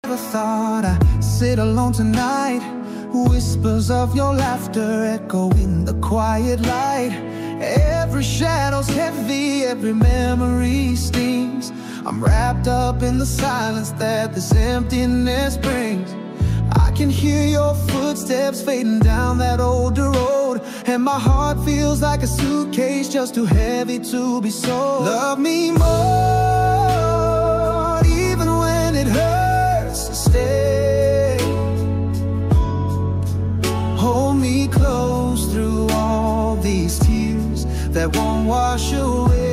never thought I'd sit alone tonight. Whispers of your laughter echo in the quiet light. Every shadow's heavy, every memory stings. I'm wrapped up in the silence that this emptiness brings. I can hear your footsteps fading down that older road, and my heart feels like a suitcase just too heavy to be sold. Love me more, even when it hurts to stay. Hold me close through all these tears that won't wash away.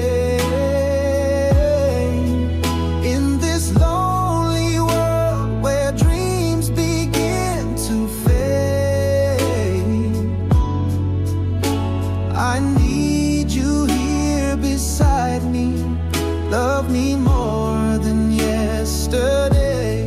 In this lonely world where dreams begin to fade, I need you here beside me. Love me more than yesterday.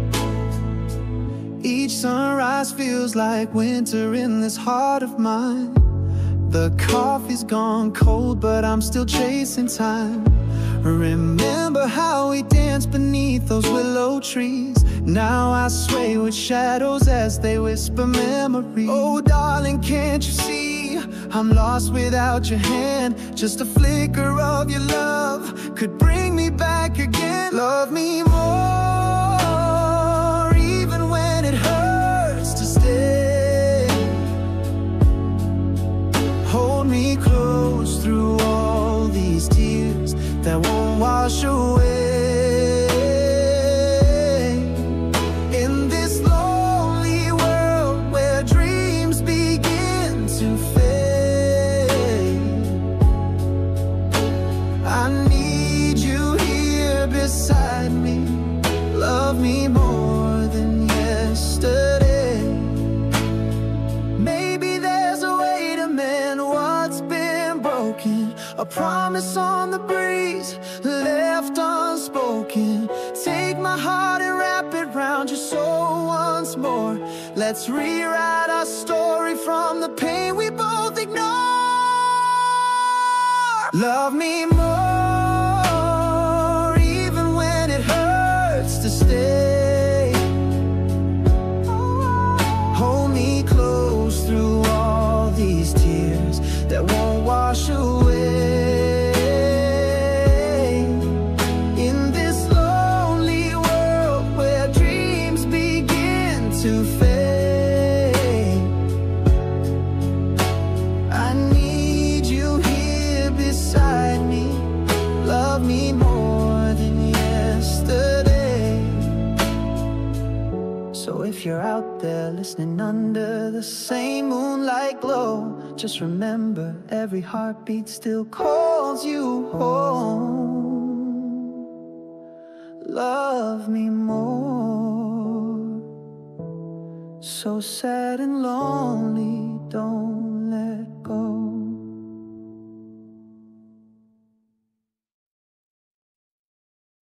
Each sunrise feels like winter in this heart of mine. The coffee's gone cold, but I'm still chasing time. Remember how we danced beneath those willow trees? Now I sway with shadows as they whisper memories. Oh darling, can't you see? I'm lost without your hand. Just a flicker of your love could bring me back again. Love me more, even when it hurts to stay. Hold me close through all these tears that won't wash away. In this lonely world where dreams begin to fade, I need you here beside me. Love me more than yesterday. Maybe there's a way to mend what's been broken. A promise on the breeze, left unspoken. Take my heart and wrap it round your soul once more. Let's rewrite our story from the pain we both ignore. Love me more, even when it hurts to stay. Hold me close through all these tears that won't wash away. In this lonely world where dreams begin to fade, I need you here beside me. Love me more than yesterday. So if you're out there listening under the same moonlight glow, just remember every heartbeat still calls you home. Love me more. So sad and lonely,